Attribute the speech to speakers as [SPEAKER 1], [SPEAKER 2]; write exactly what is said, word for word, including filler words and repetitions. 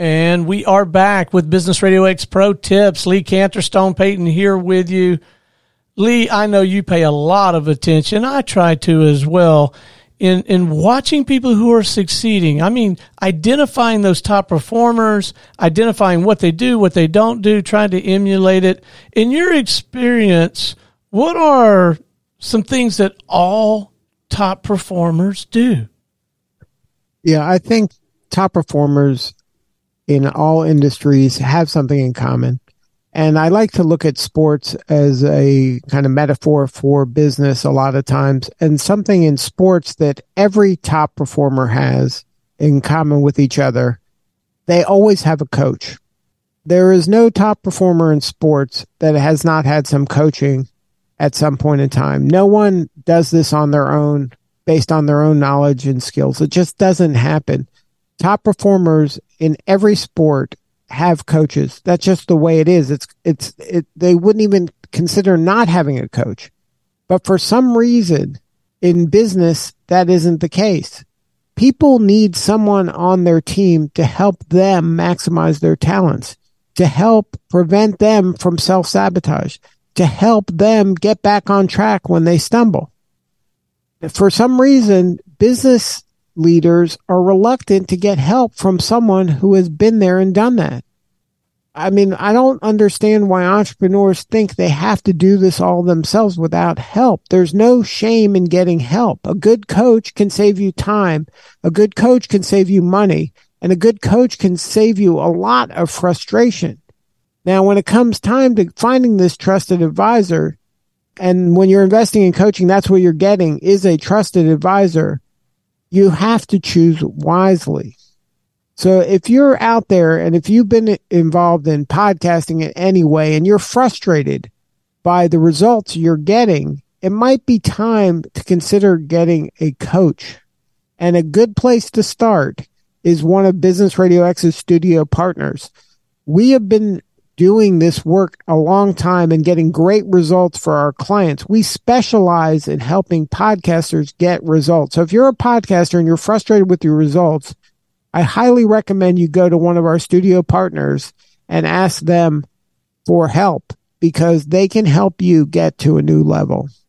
[SPEAKER 1] And we are back with Business Radio X Pro Tips. Lee Kantor, Stone Payton here with you. Lee, I know you pay a lot of attention. I try to as well in, in watching people who are succeeding. I mean, identifying those top performers, identifying what they do, what they don't do, trying to emulate it. In your experience, what are some things that all top performers do?
[SPEAKER 2] Yeah, I think top performers in all industries have something in common. And I like to look at sports as a kind of metaphor for business a lot of times. And something in sports that every top performer has in common with each other, they always have a coach. There is no top performer in sports that has not had some coaching at some point in time. No one does this on their own, based on their own knowledge and skills. It just doesn't happen. Top performers in every sport have coaches. That's just the way it is. It's it's it, they wouldn't even consider not having a coach. But for some reason in business, that isn't the case. People need someone on their team to help them maximize their talents, to help prevent them from self-sabotage, to help them get back on track when they stumble. For some reason, business leaders are reluctant to get help from someone who has been there and done that. I mean, I don't understand why entrepreneurs think they have to do this all themselves without help. There's no shame in getting help. A good coach can save you time. A good coach can save you money. And a good coach can save you a lot of frustration. Now, when it comes time to finding this trusted advisor, and when you're investing in coaching, that's what you're getting is a trusted advisor. You have to choose wisely. So if you're out there and if you've been involved in podcasting in any way and you're frustrated by the results you're getting, it might be time to consider getting a coach. And a good place to start is one of Business Radio X's studio partners. We have been doing this work a long time and getting great results for our clients. We specialize in helping podcasters get results. So if you're a podcaster and you're frustrated with your results, I highly recommend you go to one of our studio partners and ask them for help because they can help you get to a new level.